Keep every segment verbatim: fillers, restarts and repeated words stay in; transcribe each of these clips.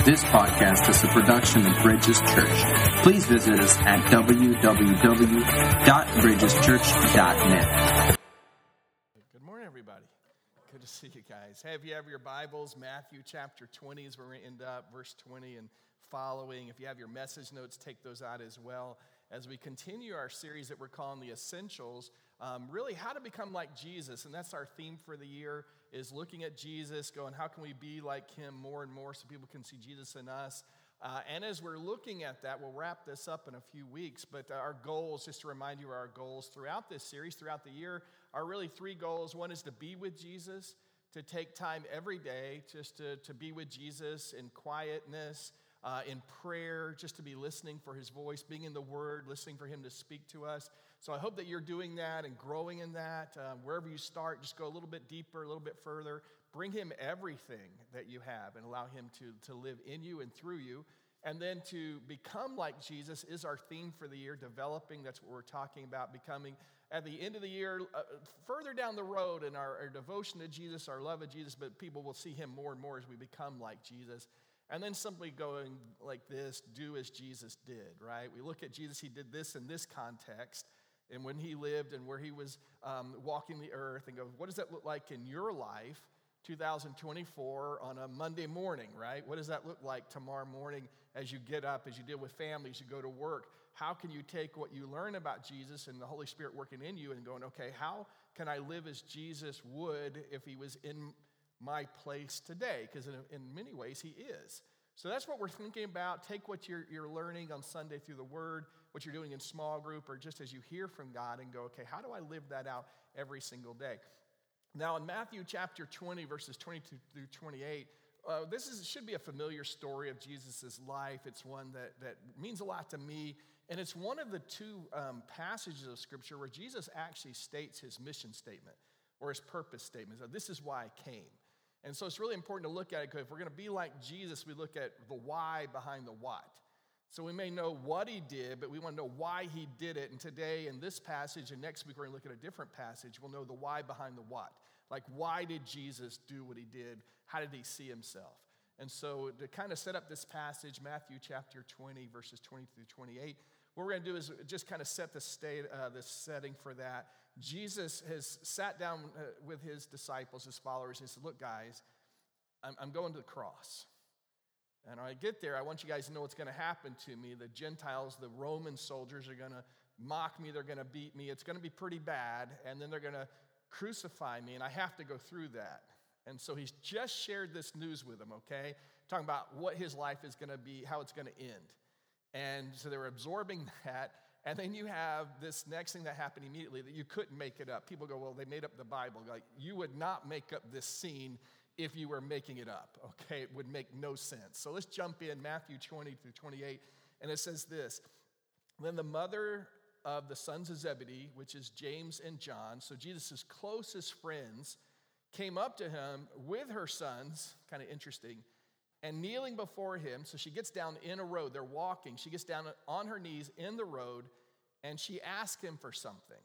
This podcast is a production of Bridges Church. Please visit us at w w w dot bridges church dot net. Good morning, everybody. Good to see you guys. Hey, if you have your Bibles, Matthew chapter twenty is where we end up, verse twenty and following. If you have your message notes, take those out as well. As we continue our series that we're calling The Essentials, um, really how to become like Jesus. And that's our theme for the year, is looking at Jesus, going, how can we be like him more and more so people can see Jesus in us? Uh, and as we're looking at that, we'll wrap this up in a few weeks, but our goals, just to remind you, our goals throughout this series, throughout the year, are really three goals. One is to be with Jesus, to take time every day just to, to be with Jesus in quietness, uh, in prayer, just to be listening for his voice, being in the Word, listening for him to speak to us. So I hope that you're doing that and growing in that. Uh, wherever you start, just go a little bit deeper, a little bit further. Bring him everything that you have and allow him to, to live in you and through you. And then to become like Jesus is our theme for the year, developing. That's what we're talking about, becoming. At the end of the year, uh, further down the road in our, our devotion to Jesus, our love of Jesus, but people will see him more and more as we become like Jesus. And then simply going like this, do as Jesus did, right? We look at Jesus, he did this in this context, and when he lived and where he was um, walking the earth, and go, what does that look like in your life, two thousand twenty-four, on a Monday morning, right? What does that look like tomorrow morning as you get up, as you deal with families, you go to work? How can you take what you learn about Jesus and the Holy Spirit working in you and going, okay, how can I live as Jesus would if he was in my place today? Because in, in many ways he is. So that's what we're thinking about. Take what you're, you're learning on Sunday through the Word, what you're doing in small group, or just as you hear from God, and go, okay, how do I live that out every single day? Now in Matthew chapter twenty, verses twenty-two through twenty-eight, uh, this is should be a familiar story of Jesus' life. It's one that, that means a lot to me. And it's one of the two um, passages of Scripture where Jesus actually states his mission statement or his purpose statement. So this is why I came. And so it's really important to look at it, because if we're going to be like Jesus, we look at the why behind the what. So we may know what he did, but we want to know why he did it. And today in this passage, and next week we're going to look at a different passage, we'll know the why behind the what. Like, why did Jesus do what he did? How did he see himself? And so to kind of set up this passage, Matthew chapter twenty, verses twenty through twenty-eight, what we're going to do is just kind of set the state, uh, the setting for that. Jesus has sat down uh, with his disciples, his followers, and he said, look, guys, I'm, I'm going to the cross. And when I get there, I want you guys to know what's going to happen to me. The Gentiles, the Roman soldiers are going to mock me. They're going to beat me. It's going to be pretty bad. And then they're going to crucify me, and I have to go through that. And so he's just shared this news with them, okay? Talking about what his life is going to be, how it's going to end. And so they were absorbing that. And then you have this next thing that happened immediately that you couldn't make it up. People go, well, they made up the Bible. Like, you would not make up this scene if you were making it up, okay? It would make no sense. So let's jump in, Matthew twenty through twenty-eight, and it says this. Then the mother of the sons of Zebedee, which is James and John, so Jesus' closest friends, came up to him with her sons, kind of interesting, and kneeling before him. So she gets down in a road. They're walking. She gets down on her knees in the road, and she asked him for something.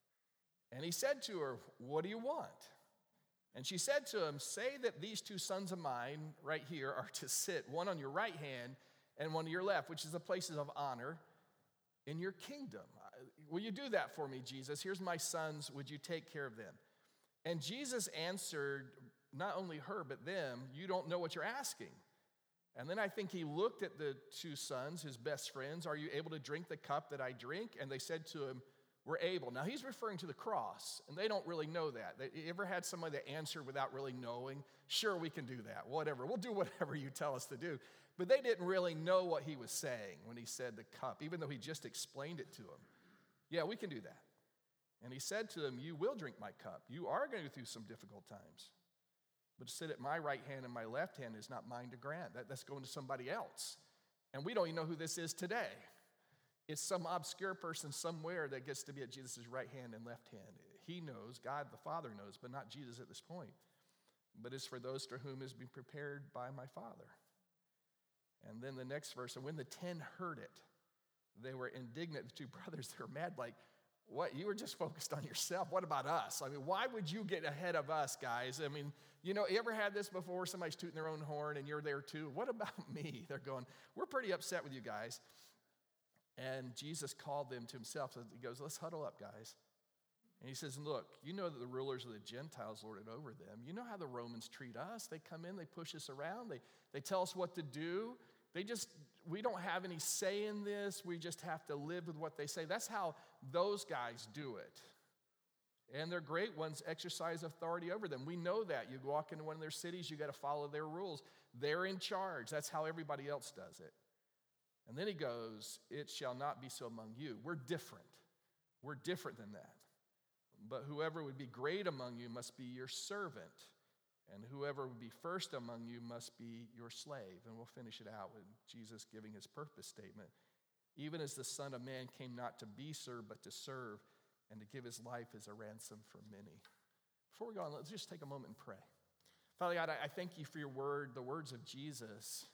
And he said to her, what do you want? And she said to him, say that these two sons of mine right here are to sit, one on your right hand and one on your left, which is the places of honor in your kingdom. Will you do that for me, Jesus? Here's my sons. Would you take care of them? And Jesus answered not only her, but them, you don't know what you're asking. And then I think he looked at the two sons, his best friends. Are you able to drink the cup that I drink? And they said to him, we're able. Now he's referring to the cross, and they don't really know that. They, you ever had somebody that answered without really knowing? Sure, we can do that, whatever. We'll do whatever you tell us to do. But they didn't really know what he was saying when he said the cup, even though he just explained it to them. Yeah, we can do that. And he said to them, you will drink my cup. You are going to go through some difficult times. But to sit at my right hand and my left hand is not mine to grant. That, that's going to somebody else. And we don't even know who this is today. It's some obscure person somewhere that gets to be at Jesus' right hand and left hand. He knows, God the Father knows, but not Jesus at this point. But it's for those to whom has been prepared by my Father. And then the next verse, and when the ten heard it, they were indignant. The two brothers, they were mad, like, what, you were just focused on yourself. What about us? I mean, why would you get ahead of us, guys? I mean, you know, you ever had this before? Somebody's tooting their own horn and you're there too. What about me? They're going, we're pretty upset with you guys. And Jesus called them to himself. So he goes, let's huddle up, guys. And he says, look, you know that the rulers of the Gentiles lord it over them. You know how the Romans treat us. They come in, they push us around. They, they tell us what to do. They just, we don't have any say in this. We just have to live with what they say. That's how those guys do it. And their great ones exercise authority over them. We know that. You walk into one of their cities, you got to follow their rules. They're in charge. That's how everybody else does it. And then he goes, it shall not be so among you. We're different. We're different than that. But whoever would be great among you must be your servant. And whoever would be first among you must be your slave. And we'll finish it out with Jesus giving his purpose statement. Even as the Son of Man came not to be served, but to serve, and to give his life as a ransom for many. Before we go on, let's just take a moment and pray. Father God, I thank you for your word, the words of Jesus.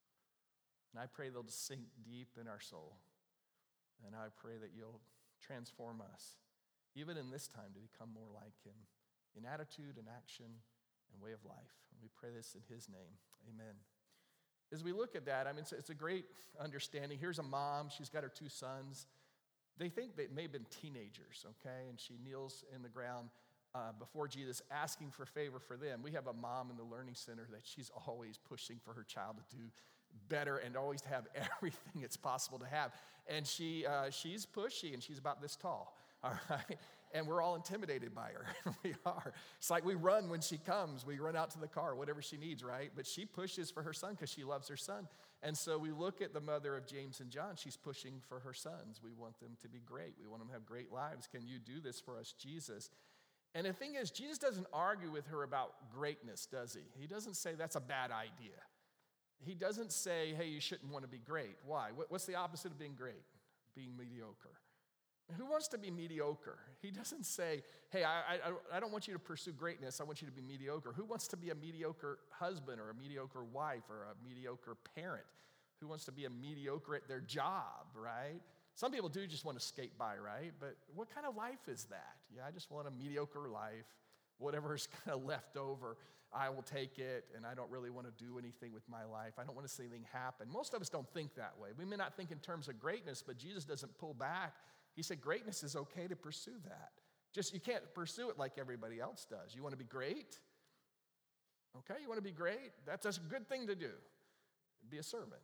And I pray they'll just sink deep in our soul. And I pray that you'll transform us, even in this time, to become more like him in attitude and action and way of life. And we pray this in his name. Amen. As we look at that, I mean, it's, it's a great understanding. Here's a mom. She's got her two sons. They think they may have been teenagers, okay? And she kneels in the ground uh, before Jesus, asking for favor for them. We have a mom in the Learning Center that she's always pushing for her child to do better and always to have everything it's possible to have. And she uh, she's pushy, and she's about this tall, all right? And we're all intimidated by her. We are. It's like we run when she comes. We run out to the car, whatever she needs, right? But she pushes for her son because she loves her son. And so we look at the mother of James and John. She's pushing for her sons. We want them to be great. We want them to have great lives. Can you do this for us, Jesus? And the thing is, Jesus doesn't argue with her about greatness, does he? He doesn't say that's a bad idea. He doesn't say, hey, you shouldn't want to be great. Why? What's the opposite of being great? Being mediocre. Who wants to be mediocre? He doesn't say, hey, I, I, I don't want you to pursue greatness. I want you to be mediocre. Who wants to be a mediocre husband or a mediocre wife or a mediocre parent? Who wants to be a mediocre at their job, right? Some people do just want to skate by, right? But what kind of life is that? Yeah, I just want a mediocre life. Whatever's kind of left over, I will take it, and I don't really want to do anything with my life. I don't want to see anything happen. Most of us don't think that way. We may not think in terms of greatness, but Jesus doesn't pull back. He said greatness is okay to pursue that. Just you can't pursue it like everybody else does. You want to be great? Okay, you want to be great? That's a good thing to do. Be a servant.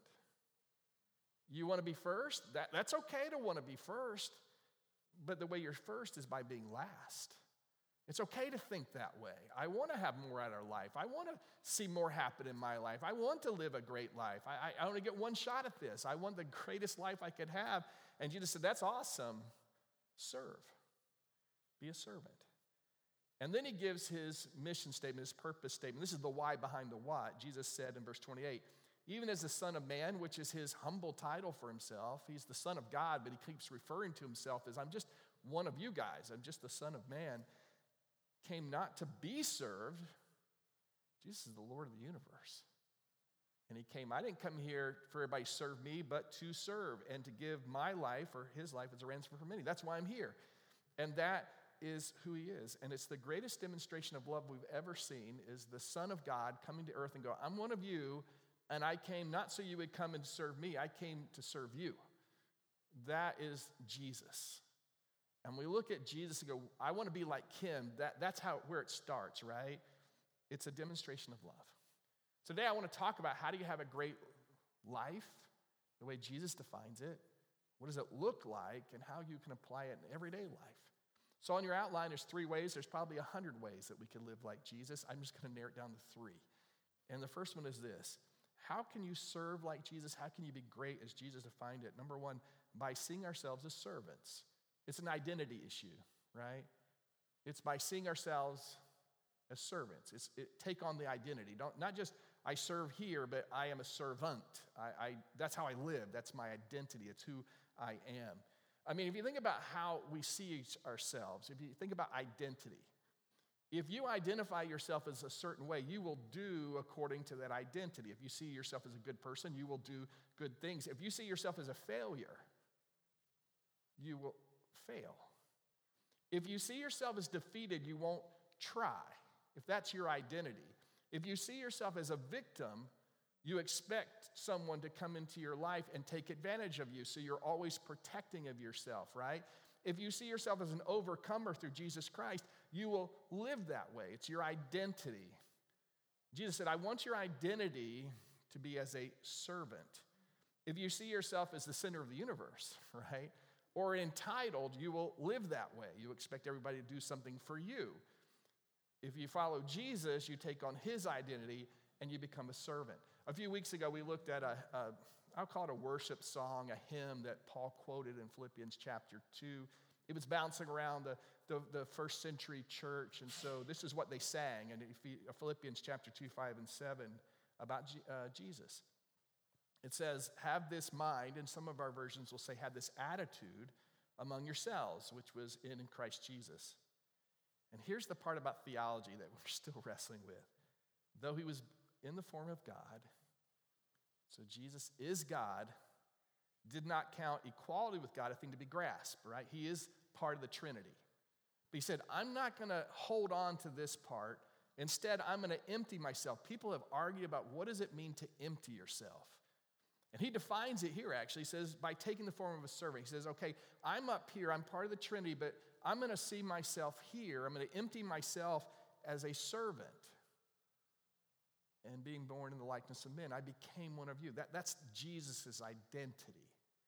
You want to be first? That, that's okay to want to be first, but the way you're first is by being last. It's okay to think that way. I want to have more out of life. I want to see more happen in my life. I want to live a great life. I, I, I want to get one shot at this. I want the greatest life I could have. And Jesus said, that's awesome. Serve. Be a servant. And then he gives his mission statement, his purpose statement. This is the why behind the what. Jesus said in verse twenty-eight, even as the Son of Man, which is his humble title for himself, he's the Son of God, but he keeps referring to himself as, I'm just one of you guys. I'm just the Son of Man, came not to be served. Jesus is the Lord of the universe. And he came, I didn't come here for everybody to serve me, but to serve and to give my life or his life as a ransom for many. That's why I'm here. And that is who he is. And it's the greatest demonstration of love we've ever seen is the Son of God coming to earth and go, I'm one of you, and I came not so you would come and serve me. I came to serve you. That is Jesus. And we look at Jesus and go, I want to be like him. That, that's how where it starts, right? It's a demonstration of love. Today I want to talk about how do you have a great life, the way Jesus defines it. What does it look like, and how you can apply it in everyday life. So on your outline, there's three ways. There's probably a hundred ways that we can live like Jesus. I'm just going to narrow it down to three. And the first one is this. How can you serve like Jesus? How can you be great as Jesus defined it? Number one, by seeing ourselves as servants. It's an identity issue, right? It's by seeing ourselves as servants. It's it, take on the identity. Don't not just I serve here, but I am a servant. I, I that's how I live. That's my identity. It's who I am. I mean, if you think about how we see ourselves, if you think about identity, if you identify yourself as a certain way, you will do according to that identity. If you see yourself as a good person, you will do good things. If you see yourself as a failure, you will fail. If you see yourself as defeated, you won't try, if that's your identity. If you see yourself as a victim, you expect someone to come into your life and take advantage of you, so you're always protecting of yourself, right? If you see yourself as an overcomer through Jesus Christ, you will live that way. It's your identity. Jesus said, I want your identity to be as a servant. If you see yourself as the center of the universe, right, or entitled, you will live that way. You expect everybody to do something for you. If you follow Jesus, you take on his identity and you become a servant. A few weeks ago, we looked at a, a I'll call it a worship song, a hymn that Paul quoted in Philippians chapter two. It was bouncing around the, the, the first century church, and so this is what they sang in Philippians chapter two, five, and seven about G, uh, Jesus. It says, have this mind, and some of our versions will say, have this attitude among yourselves, which was in, in Christ Jesus. And here's the part about theology that we're still wrestling with. Though he was in the form of God, so Jesus is God, did not count equality with God a thing to be grasped, right? He is part of the Trinity. But he said, I'm not going to hold on to this part. Instead, I'm going to empty myself. People have argued about what does it mean to empty yourself. And he defines it here, actually. He says, by taking the form of a servant. He says, okay, I'm up here. I'm part of the Trinity, but I'm going to see myself here. I'm going to empty myself as a servant. And being born in the likeness of men, I became one of you. That, that's Jesus' identity.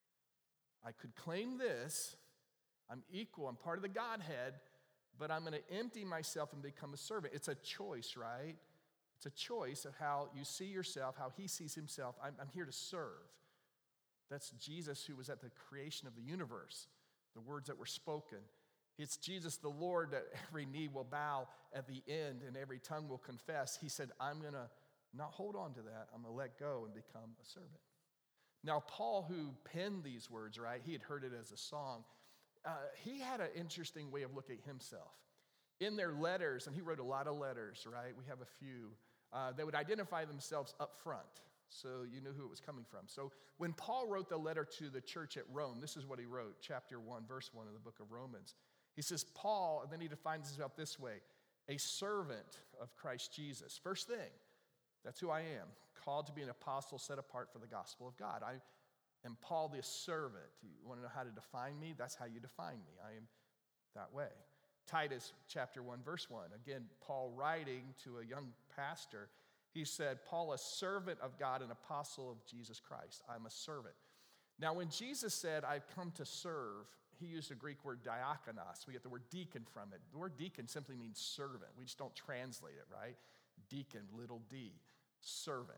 I could claim this. I'm equal. I'm part of the Godhead, but I'm going to empty myself and become a servant. It's a choice, right? It's a choice of how you see yourself, how he sees himself. I'm, I'm here to serve. That's Jesus who was at the creation of the universe, the words that were spoken. It's Jesus the Lord that every knee will bow at the end and every tongue will confess. He said, I'm going to not hold on to that. I'm going to let go and become a servant. Now, Paul, who penned these words, right, he had heard it as a song. Uh, he had an interesting way of looking at himself. In their letters, and he wrote a lot of letters, right? We have a few. Uh, they would identify themselves up front, so you knew who it was coming from. So when Paul wrote the letter to the church at Rome, this is what he wrote, chapter one, verse one of the book of Romans. He says, Paul, and then he defines himself this way, a servant of Christ Jesus. First thing, that's who I am, called to be an apostle set apart for the gospel of God. I am Paul the servant. You want to know how to define me? That's how you define me. I am that way. Titus chapter one, verse one. Again, Paul writing to a young pastor, he said, Paul, a servant of God, an apostle of Jesus Christ. I'm a servant. Now, when Jesus said, I've come to serve, he used the Greek word diakonos. We get the word deacon from it. The word deacon simply means servant. We just don't translate it, right? Deacon, little d, servant.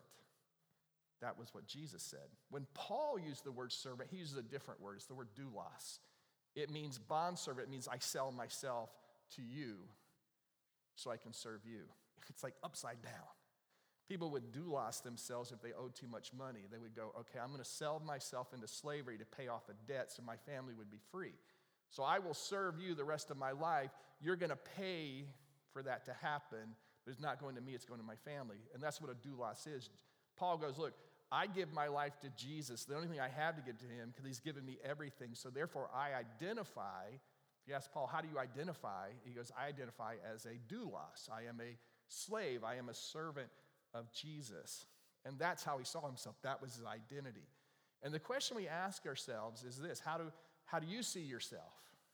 That was what Jesus said. When Paul used the word servant, he uses a different word. It's the word doulos. It means bondservant. It means I sell myself to you so I can serve you. It's like upside down. People would doulos themselves if they owed too much money. They would go, okay, I'm going to sell myself into slavery to pay off a debt so my family would be free. So I will serve you the rest of my life. You're going to pay for that to happen, but it's not going to me, it's going to my family. And that's what a doulos is. Paul goes, look, I give my life to Jesus, the only thing I have to give to him, because he's given me everything. So therefore, I identify. If you ask Paul, how do you identify? He goes, I identify as a doulos. I am a slave. I am a servant of Jesus. And that's how he saw himself. That was his identity. And the question we ask ourselves is this: How do, how do you see yourself?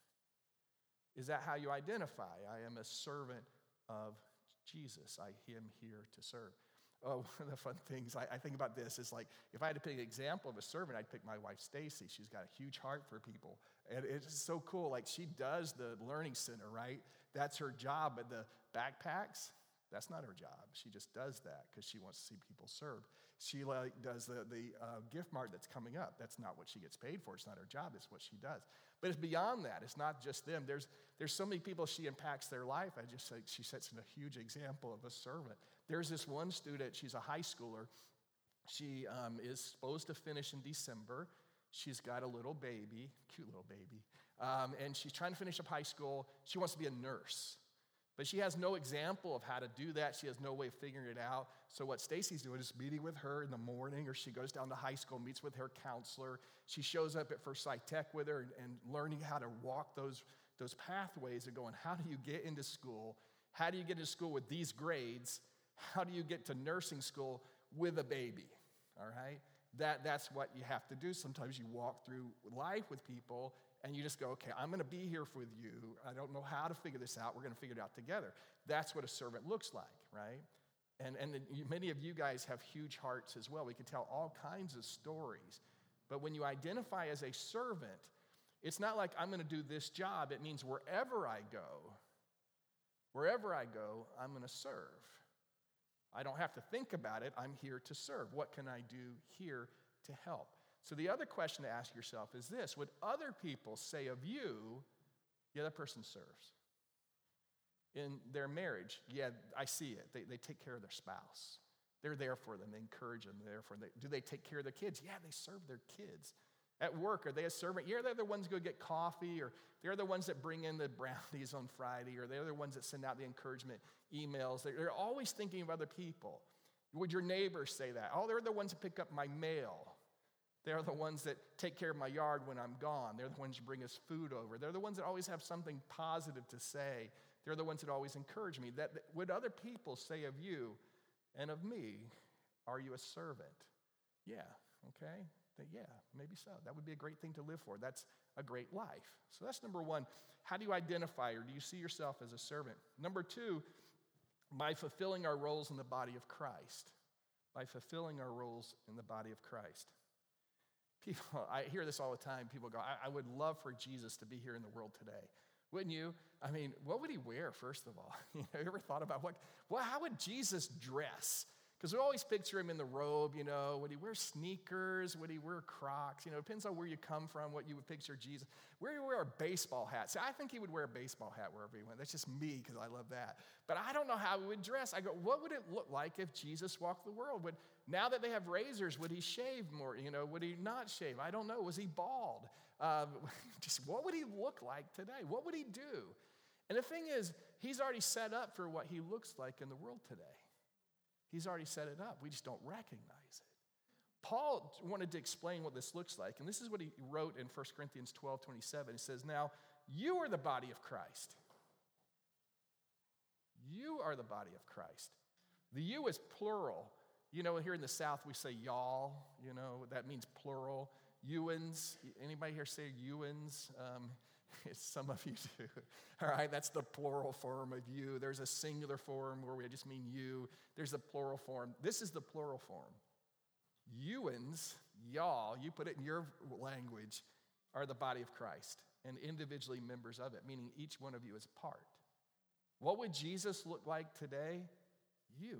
Is that how you identify? I am a servant of Jesus. I am here to serve. Oh, one of the fun things I, I think about this is like, if I had to pick an example of a servant, I'd pick my wife, Stacy. She's got a huge heart for people. And it's so cool. Like, she does the learning center, right? That's her job. But the backpacks, that's not her job. She just does that because she wants to see people served. She like does the, the uh, gift mart that's coming up. That's not what she gets paid for. It's not her job. It's what she does. But it's beyond that. It's not just them. There's, there's so many people she impacts their life. I just say she sets in a huge example of a servant. There's this one student. She's a high schooler. She um, is supposed to finish in December. She's got a little baby, cute little baby. Um, and she's trying to finish up high school. She wants to be a nurse. But she has no example of how to do that. She has no way of figuring it out. So what Stacy's doing is meeting with her in the morning, or she goes down to high school, meets with her counselor. She shows up at First Sight Tech with her and, and learning how to walk those those pathways of going, how do you get into school? How do you get into school with these grades? How do you get to nursing school with a baby? All right? That, that's what you have to do. Sometimes you walk through life with people and you just go, okay, I'm going to be here with you. I don't know how to figure this out. We're going to figure it out together. That's what a servant looks like, right? And, and many of you guys have huge hearts as well. We can tell all kinds of stories. But when you identify as a servant, it's not like I'm going to do this job. It means wherever I go, wherever I go, I'm going to serve. I don't have to think about it. I'm here to serve. What can I do here to help? So the other question to ask yourself is this: would other people say of you, yeah, that person serves? In their marriage, yeah, I see it. They, they take care of their spouse. They're there for them. They encourage them. They're there for them. Do they take care of their kids? Yeah, they serve their kids. At work, are they a servant? Yeah, they're the ones who go get coffee, or they're the ones that bring in the brownies on Friday, or they're the ones that send out the encouragement emails. They're, they're always thinking of other people. Would your neighbors say that? Oh, they're the ones that pick up my mail. They're the ones that take care of my yard when I'm gone. They're the ones who bring us food over. They're the ones that always have something positive to say. They're the ones that always encourage me. That, that would other people say of you and of me, are you a servant? Yeah, okay. That, yeah, maybe so. That would be a great thing to live for. That's a great life. So that's number one. How do you identify, or do you see yourself as a servant? Number two, by fulfilling our roles in the body of Christ. By fulfilling our roles in the body of Christ. People, I hear this all the time. People go, I, I would love for Jesus to be here in the world today. Wouldn't you? I mean, what would he wear, first of all? You know, you ever thought about what, well, how would Jesus dress? Because we always picture him in the robe, you know. Would he wear sneakers? Would he wear Crocs? You know, it depends on where you come from, what you would picture Jesus. Where you wear a baseball hat. See, I think he would wear a baseball hat wherever he went. That's just me, because I love that. But I don't know how he would dress. I go, what would it look like if Jesus walked the world? Would, now that they have razors, would he shave more? You know, would he not shave? I don't know. Was he bald? Uh, just what would he look like today? What would he do? And the thing is, he's already set up for what he looks like in the world today. He's already set it up. We just don't recognize it. Paul wanted to explain what this looks like, and this is what he wrote in First Corinthians twelve twenty-seven. He says, now, you are the body of Christ. You are the body of Christ. The you is plural. You know, here in the South, we say y'all. You know, that means plural. Youans. Anybody here say youans? Um, some of you do. All right, that's the plural form of you. There's a singular form where we just mean you. There's a plural form. This is the plural form. Youans, y'all, you put it in your language, are the body of Christ and individually members of it, meaning each one of you is part. What would Jesus look like today? You.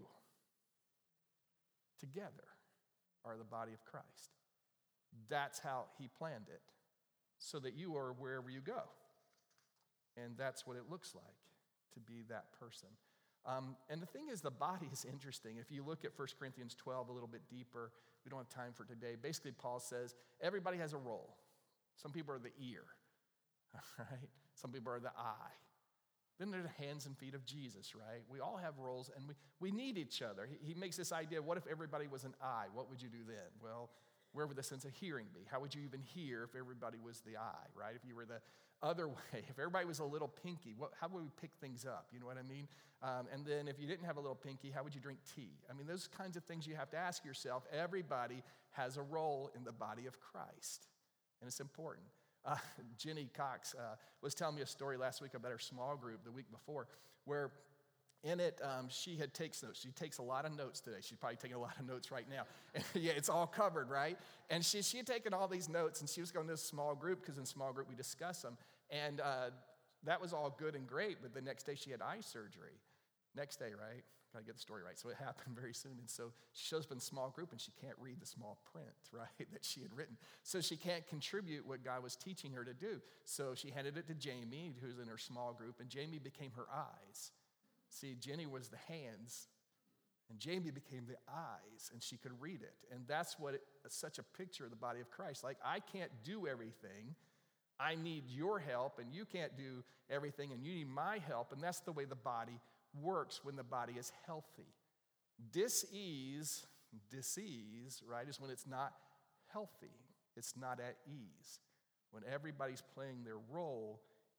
Together are the body of Christ. That's how he planned it, so that you are wherever you go. And that's what it looks like to be that person. Um, and the thing is, the body is interesting. If you look at First Corinthians twelve a little bit deeper, we don't have time for today. Basically, Paul says, everybody has a role. Some people are the ear, all right? Some people are the eye. Then they're the hands and feet of Jesus, right? We all have roles, and we, we need each other. He, he makes this idea, what if everybody was an eye? What would you do then? Well, where would the sense of hearing be? How would you even hear if everybody was the eye, right? If you were the other way, if everybody was a little pinky, what, how would we pick things up? You know what I mean? Um, and then if you didn't have a little pinky, how would you drink tea? I mean, those kinds of things you have to ask yourself. Everybody has a role in the body of Christ, and it's important. Uh, Jenny Cox uh, was telling me a story last week about her small group the week before, where in it, um, she had takes notes. She takes a lot of notes today. She's probably taking a lot of notes right now. And yeah, it's all covered, right? And she, she had taken all these notes, and she was going to this small group, because in small group we discuss them. And uh, that was all good and great, but the next day she had eye surgery. Next day, right? Got to get the story right. So it happened very soon. And so she shows up in a small group, and she can't read the small print, right, that she had written. So she can't contribute what God was teaching her to do. So she handed it to Jamie, who's in her small group, and Jamie became her eyes. See, Jenny was the hands, and Jamie became the eyes, and she could read it. And that's what it, such a picture of the body of Christ. Like, I can't do everything. I need your help, and you can't do everything, and you need my help. And that's the way the body works when the body is healthy. Dis-ease, dis-ease, right, is when it's not healthy. It's not at ease. When everybody's playing their role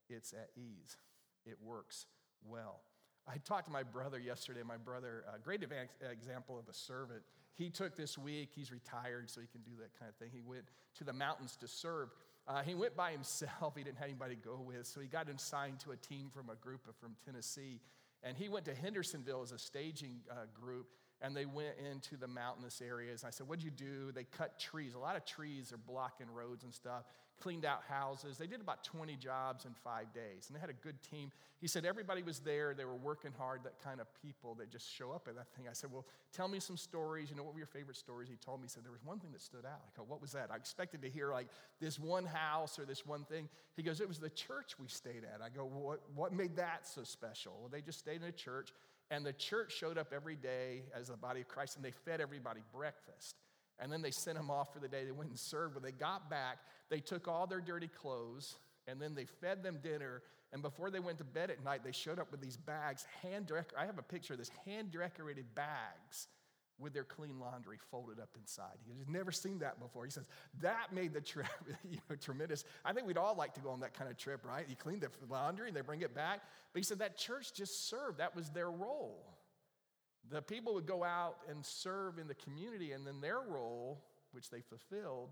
it's at ease. It works well. I talked to my brother yesterday. My brother, a great example of a servant. He took this week, he's retired, so he can do that kind of thing. He went to the mountains to serve. Uh, he went by himself. He didn't have anybody to go with, so he got assigned to a team from a group from Tennessee. And he went to Hendersonville as a staging uh, group, and they went into the mountainous areas. I said, what'd you do? They cut trees. A lot of trees are blocking roads and stuff, cleaned out houses. They did about twenty jobs in five days, and they had a good team. He said everybody was there. They were working hard, that kind of people that just show up at that thing. I said, well, tell me some stories. You know, what were your favorite stories? He told me, he said, there was one thing that stood out. I go, what was that? I expected to hear like this one house or this one thing. He goes, it was the church we stayed at. I go, well, what, what made that so special? Well, they just stayed in a church. And the church showed up every day as the body of Christ, and they fed everybody breakfast. And then they sent them off for the day. They went and served. When they got back, they took all their dirty clothes, and then they fed them dinner. And before they went to bed at night, they showed up with these bags, hand decorated. I have a picture of this, hand-decorated bags with their clean laundry folded up inside. He has never seen that before. He says, that made the trip you know, tremendous. I think we'd all like to go on that kind of trip, right? You clean the laundry and they bring it back. But he said that church just served. That was their role. The people would go out and serve in the community, and then their role, which they fulfilled,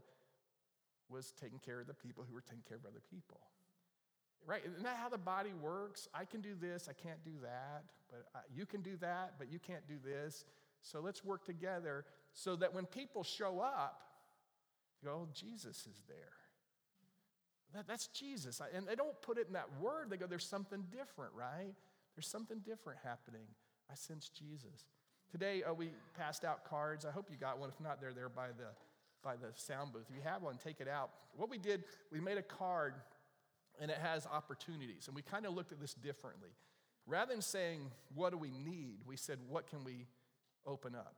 was taking care of the people who were taking care of other people. Right? Isn't that how the body works? I can do this, I can't do that. But I, you can do that, but you can't do this. So let's work together so that when people show up, you go, oh, Jesus is there. That, that's Jesus. I, and they don't put it in that word. They go, there's something different, right? There's something different happening. I sense Jesus. Today, uh, we passed out cards. I hope you got one. If not, they're there by the, by the sound booth. If you have one, take it out. What we did, we made a card, and it has opportunities. And we kind of looked at this differently. Rather than saying, what do we need? We said, what can we open up?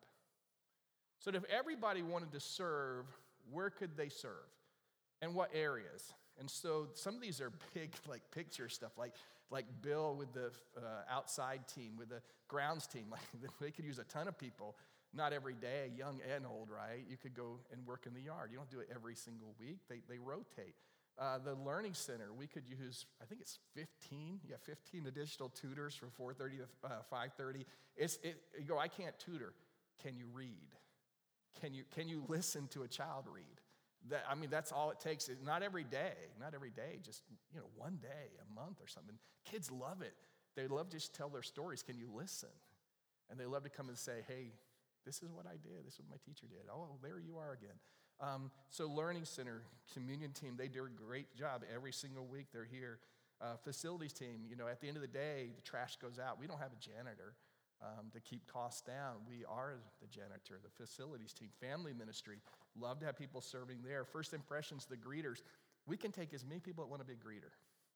So that if everybody wanted to serve, where could they serve? And what areas? And so some of these are big, like picture stuff, like, like Bill with the uh, outside team, with the grounds team. Like they could use a ton of people, not every day, young and old, right? You could go and work in the yard. You don't do it every single week. They, they rotate. Uh, the Learning Center, we could use, I think it's fifteen. Yeah, fifteen additional tutors from four thirty to uh, five thirty. It's, it, you go, I can't tutor. Can you read? Can you, can you listen to a child read? That, I mean, that's all it takes. Not every day, not every day, just, you know, one day, a month or something. Kids love it. They love to just tell their stories. Can you listen? And they love to come and say, hey, this is what I did. This is what my teacher did. Oh, there you are again. Um, so Learning Center, communion team, they do a great job every single week. They're here. Uh, facilities team, you know, at the end of the day, the trash goes out. We don't have a janitor um, to keep costs down. We are the janitor, the facilities team. Family ministry, love to have people serving there. First Impressions, the greeters. We can take as many people that want to be a greeter.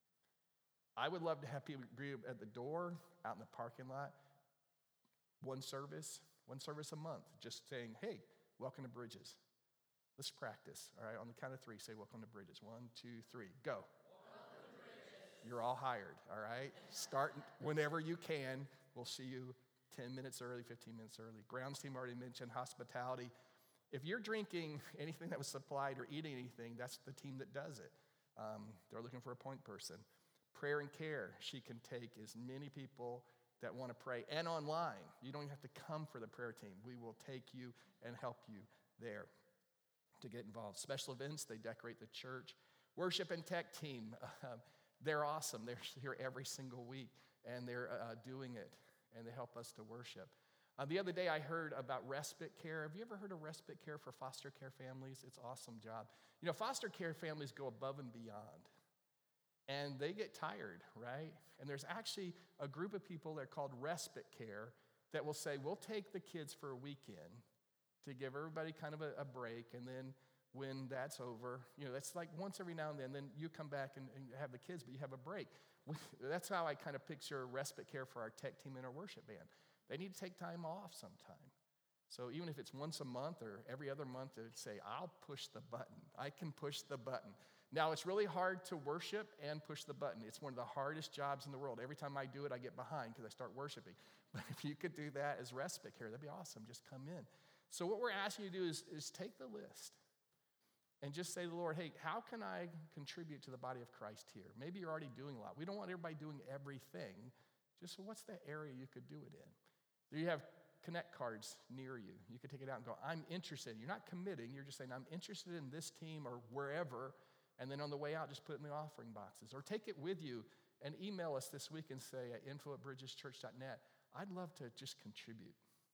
I would love to have people greet at the door, out in the parking lot. One service, one service a month, just saying, hey, welcome to Bridges. Let's practice, all right? On the count of three, say welcome to Bridges. One, two, three, go. You're all hired, all right? Start whenever you can. We'll see you ten minutes early, fifteen minutes early. Grounds team already mentioned hospitality. If you're drinking anything that was supplied or eating anything, that's the team that does it. Um, they're looking for a point person. Prayer and care, she can take as many people that want to pray. And online, you don't even have to come for the prayer team. We will take you and help you there to get involved. Special events, they decorate the church. Worship and tech team, uh, they're awesome. They're here every single week, and they're uh, doing it, and they help us to worship. Uh, the other day, I heard about respite care. Have you ever heard of respite care for foster care families? It's an awesome job. You know, foster care families go above and beyond, and they get tired, right? And there's actually a group of people that are called respite care that will say, we'll take the kids for a weekend to give everybody kind of a, a break, and then when that's over, you know, that's like once every now and then, then you come back and, and have the kids, but you have a break. We, that's how I kind of picture respite care for our tech team and our worship band. They need to take time off sometime. So even if it's once a month or every other month, they would say, I'll push the button. I can push the button. Now, it's really hard to worship and push the button. It's one of the hardest jobs in the world. Every time I do it, I get behind because I start worshiping. But if you could do that as respite care, that'd be awesome. Just come in. So what we're asking you to do is, is take the list And just say to the Lord, hey, how can I contribute to the body of Christ here? Maybe you're already doing a lot. We don't want everybody doing everything. Just what's the area you could do it in? Do you have Connect cards near you? You could take it out and go, I'm interested. You're not committing. You're just saying, I'm interested in this team or wherever. And then on the way out, just put it in the offering boxes. Or take it with you and email us this week and say at info at bridges church dot net, I'd love to just contribute.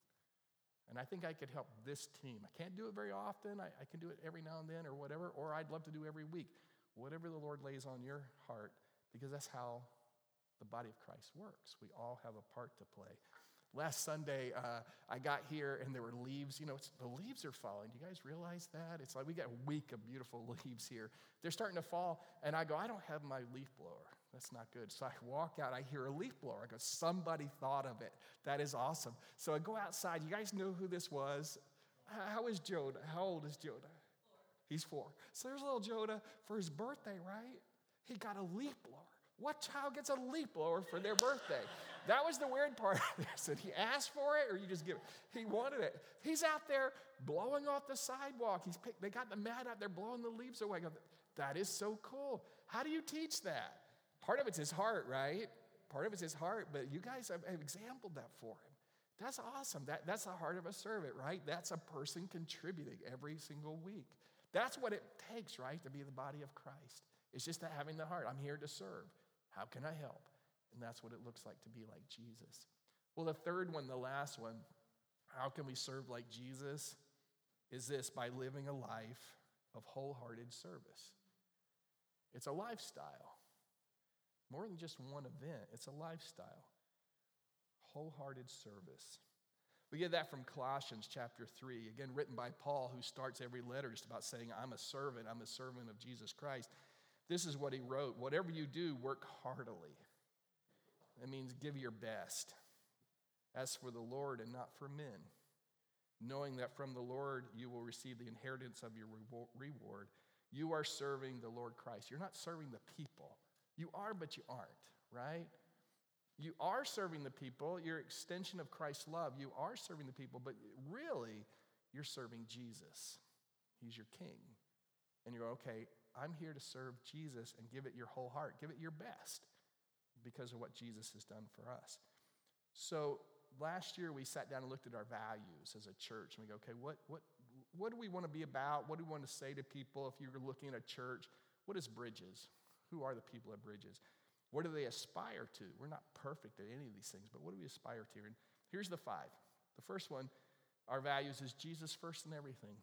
And I think I could help this team. I can't do it very often. I, I can do it every now and then or whatever, or I'd love to do every week. Whatever the Lord lays on your heart, because that's how the body of Christ works. We all have a part to play. Last Sunday, uh, I got here and there were leaves. You know, it's, the leaves are falling. Do you guys realize that? It's like we got a week of beautiful leaves here. They're starting to fall, and I go, I don't have my leaf blower. That's not good. So I walk out, I hear a leaf blower. I go, somebody thought of it. That is awesome. So I go outside. You guys know who this was? How is Joda? How old is Joda? Four. He's four. So there's little Joda for his birthday, right? He got a leaf blower. What child gets a leaf blower for their birthday? That was the weird part of this. Did he ask for it or you just give it? He wanted it. He's out there blowing off the sidewalk. He's picked, they got the mat out there blowing the leaves away. I go, that is so cool. How do you teach that? Part of it's his heart, right? Part of it's his heart, but you guys have, have exampled that for him. That's awesome. That, that's the heart of a servant, right? That's a person contributing every single week. That's what it takes, right, to be the body of Christ. It's just having the heart. I'm here to serve. How can I help? And that's what it looks like to be like Jesus. Well, the third one, the last one, how can we serve like Jesus, is this: by living a life of wholehearted service. It's a lifestyle. More than just one event, it's a lifestyle. Wholehearted service. We get that from Colossians chapter three, again written by Paul, who starts every letter just about saying, I'm a servant, I'm a servant of Jesus Christ. This is what he wrote: whatever you do, work heartily. That means give your best, as for the Lord and not for men, knowing that from the Lord you will receive the inheritance of your reward. You are serving the Lord Christ. You're not serving the people. You are, but you aren't, right? You are serving the people. You're an extension of Christ's love. You are serving the people, but really, you're serving Jesus. He's your king. And you're, okay, I'm here to serve Jesus and give it your whole heart. Give it your best because of what Jesus has done for us. So last year, we sat down and looked at our values as a church. And we go, okay, what, what, what do we want to be about? What do we want to say to people? If you're looking at a church, what is Bridges? Who are the people at Bridges? What do they aspire to? We're not perfect at any of these things, but what do we aspire to? And here's the five. The first one, our values is Jesus first in everything.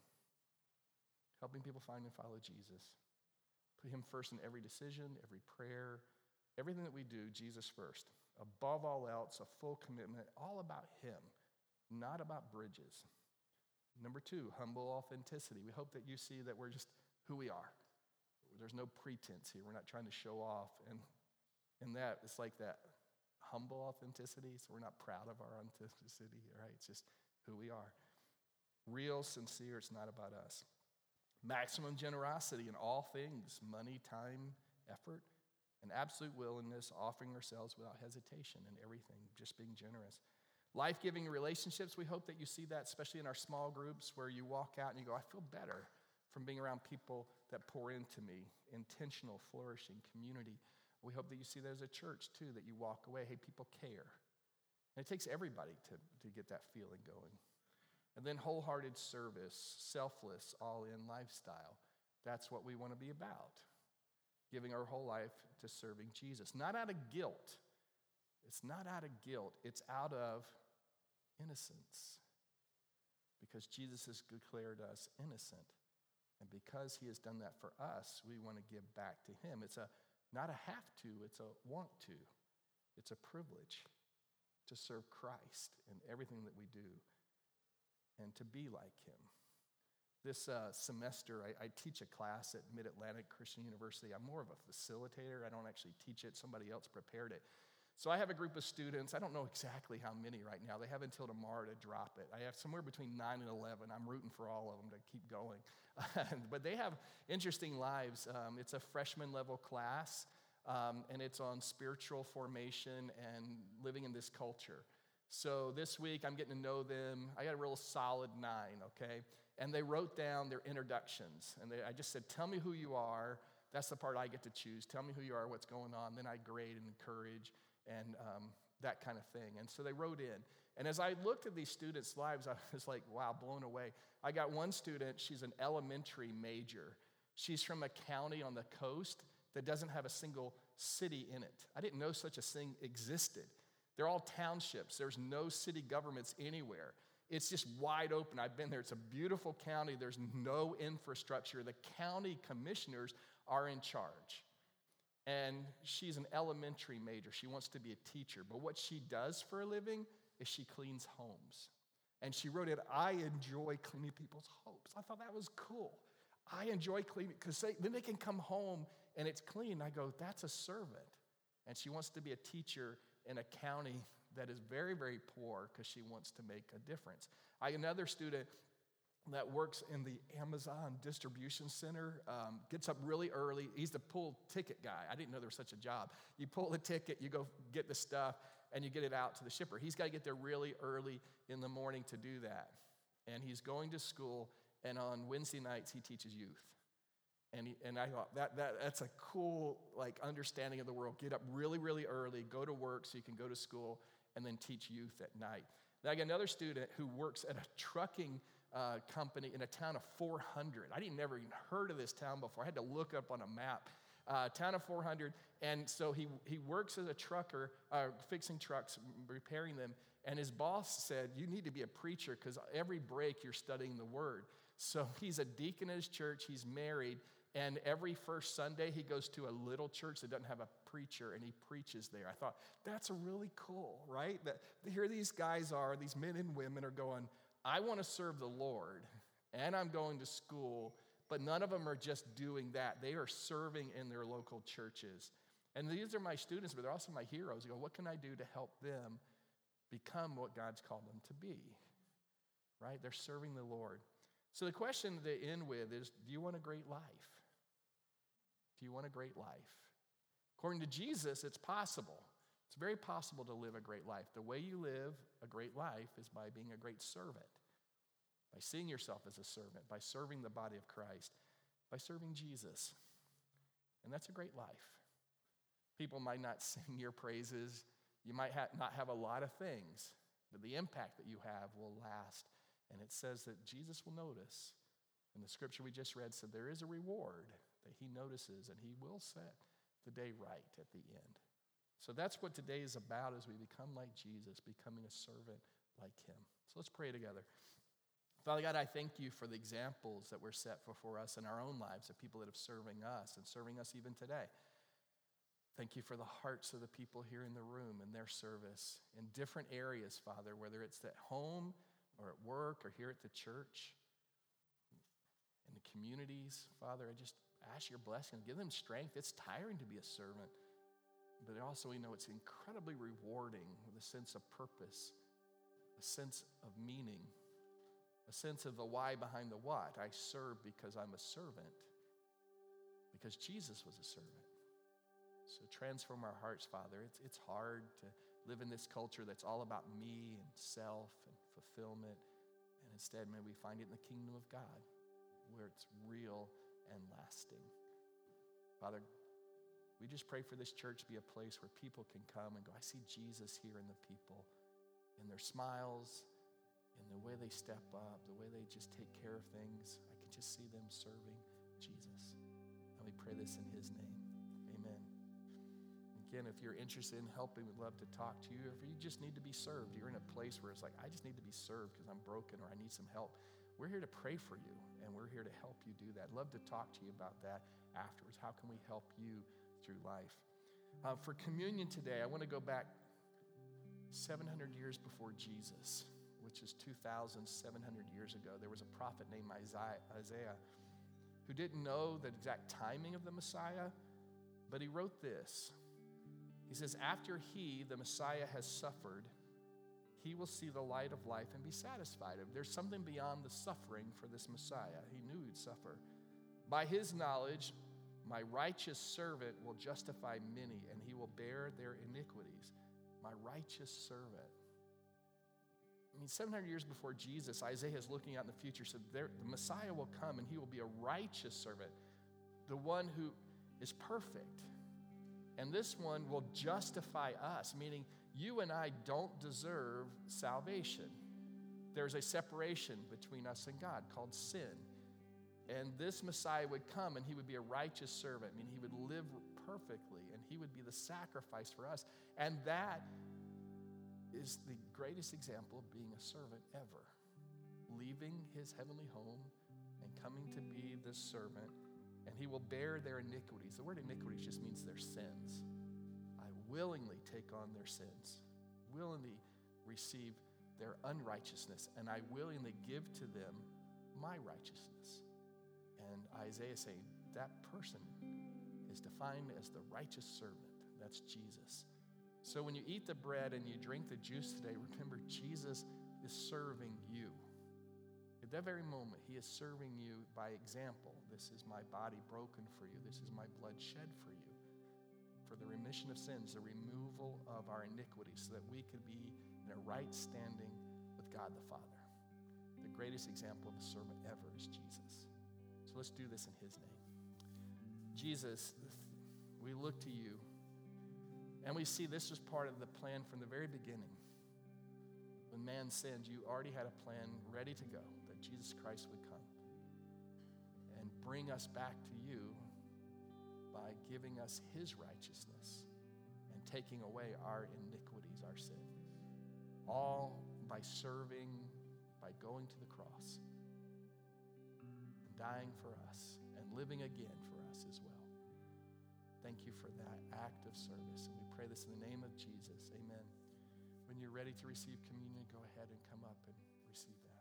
Helping people find and follow Jesus. Put him first in every decision, every prayer, everything that we do, Jesus first. Above all else, a full commitment, all about him, not about Bridges. Number two, humble authenticity. We hope that you see that we're just who we are. There's no pretense here. We're not trying to show off. And in that, it's like that humble authenticity. So we're not proud of our authenticity, right? It's just who we are. Real, sincere, it's not about us. Maximum generosity in all things, money, time, effort, and absolute willingness, offering ourselves without hesitation in everything, just being generous. Life-giving relationships, we hope that you see that, especially in our small groups where you walk out and you go, I feel better from being around people that pour into me. Intentional, flourishing community. We hope that you see that as a church, too, that you walk away, hey, people care. And it takes everybody to, to get that feeling going. And then wholehearted service, selfless, all-in lifestyle. That's what we want to be about. Giving our whole life to serving Jesus. Not out of guilt. It's not out of guilt. It's out of innocence. Because Jesus has declared us innocent. And because he has done that for us, we want to give back to him. It's a not a have to, it's a want to. It's a privilege to serve Christ in everything that we do and to be like him. This uh, semester, I, I teach a class at Mid-Atlantic Christian University. I'm more of a facilitator. I don't actually teach it. Somebody else prepared it. So I have a group of students. I don't know exactly how many right now. They have until tomorrow to drop it. I have somewhere between nine and eleven. I'm rooting for all of them to keep going. But they have interesting lives. Um, it's a freshman level class, um, and it's on spiritual formation and living in this culture. So this week, I'm getting to know them. I got a real solid nine, okay? And they wrote down their introductions. And they, I just said, tell me who you are. That's the part I get to choose. Tell me who you are, what's going on. Then I grade and encourage and um, that kind of thing. And so they wrote in. And as I looked at these students' lives, I was like, wow, blown away. I got one student, she's an elementary major. She's from a county on the coast that doesn't have a single city in it. I didn't know such a thing existed. They're all townships. There's no city governments anywhere. It's just wide open. I've been there. It's a beautiful county. There's no infrastructure. The county commissioners are in charge. And she's an elementary major. She wants to be a teacher. But what she does for a living is she cleans homes. And she wrote it, I enjoy cleaning people's homes. I thought that was cool. I enjoy cleaning, because then they can come home and it's clean. I go, that's a servant. And she wants to be a teacher in a county that is very, very poor because she wants to make a difference. I another student that works in the Amazon distribution center, um, gets up really early. He's the pull ticket guy. I didn't know there was such a job. You pull the ticket, you go get the stuff, and you get it out to the shipper. He's got to get there really early in the morning to do that. And he's going to school, and on Wednesday nights, he teaches youth. And, he, and I thought, that, that that's a cool like understanding of the world. Get up really, really early, go to work so you can go to school, and then teach youth at night. Then I got another student who works at a trucking uh, company in a town of four hundred. I didn't never even heard of this town before. I had to look up on a map. Uh, town of four hundred, and so he, he works as a trucker, uh, fixing trucks, repairing them, and his boss said, you need to be a preacher because every break you're studying the word. So he's a deacon at his church, he's married, and every first Sunday he goes to a little church that doesn't have a preacher, and he preaches there. I thought, that's really cool, right? That here these guys are, these men and women are going, I want to serve the Lord, and I'm going to school. But none of them are just doing that. They are serving in their local churches. And these are my students, but they're also my heroes. You go, what can I do to help them become what God's called them to be? Right? They're serving the Lord. So the question to end with is, do you want a great life? Do you want a great life? According to Jesus, it's possible. It's very possible to live a great life. The way you live a great life is by being a great servant. By seeing yourself as a servant, by serving the body of Christ, by serving Jesus. And that's a great life. People might not sing your praises. You might ha- not have a lot of things, but the impact that you have will last. And it says that Jesus will notice. And the scripture we just read said there is a reward that he notices, and he will set the day right at the end. So that's what today is about, as we become like Jesus, becoming a servant like him. So let's pray together. Father God, I thank you for the examples that were set before us in our own lives of people that have serving us and serving us even today. Thank you for the hearts of the people here in the room and their service in different areas, Father, whether it's at home or at work or here at the church, in the communities. Father, I just ask your blessing. Give them strength. It's tiring to be a servant, but also we know it's incredibly rewarding with a sense of purpose, a sense of meaning, a sense of the why behind the what. I serve because I'm a servant, because Jesus was a servant. So transform our hearts, Father. It's, it's hard to live in this culture that's all about me and self and fulfillment. And instead, may we find it in the kingdom of God, where it's real and lasting. Father, we just pray for this church to be a place where people can come and go, I see Jesus here in the people, in their smiles, in the way they step up, the way they just take care of things. I can just see them serving Jesus. And we pray this in his name. Amen. Again, if you're interested in helping, we'd love to talk to you. If you just need to be served, you're in a place where it's like, I just need to be served because I'm broken or I need some help. We're here to pray for you, and we're here to help you do that. I'd love to talk to you about that afterwards. How can we help you through life? Uh, for communion today, I want to go back seven hundred years before Jesus, which is two thousand seven hundred years ago. There was a prophet named Isaiah who didn't know the exact timing of the Messiah, but he wrote this. He says, after he, the Messiah, has suffered, he will see the light of life and be satisfied. There's something beyond the suffering for this Messiah. He knew he'd suffer. By his knowledge, my righteous servant will justify many, and he will bear their iniquities. My righteous servant. I mean, seven hundred years before Jesus, Isaiah is looking out in the future, said there, the Messiah will come and he will be a righteous servant, the one who is perfect. And this one will justify us, meaning you and I don't deserve salvation. There's a separation between us and God called sin. And this Messiah would come and he would be a righteous servant, meaning he would live perfectly and he would be the sacrifice for us. And that is the greatest example of being a servant ever. Leaving his heavenly home and coming to be this servant, and he will bear their iniquities. The word iniquities just means their sins. I willingly take on their sins, willingly receive their unrighteousness, and I willingly give to them my righteousness. And Isaiah is saying that person is defined as the righteous servant. That's Jesus. So when you eat the bread and you drink the juice today, remember Jesus is serving you. At that very moment, he is serving you by example. This is my body broken for you. This is my blood shed for you. For the remission of sins, the removal of our iniquities, so that we could be in a right standing with God the Father. The greatest example of a servant ever is Jesus. So let's do this in his name. Jesus, we look to you. And we see this was part of the plan from the very beginning. When man sinned, you already had a plan ready to go, that Jesus Christ would come and bring us back to you by giving us his righteousness and taking away our iniquities, our sin. All by serving, by going to the cross and dying for us and living again for us as well. Thank you for that act of service. And we pray this in the name of Jesus. Amen. When you're ready to receive communion, go ahead and come up and receive that.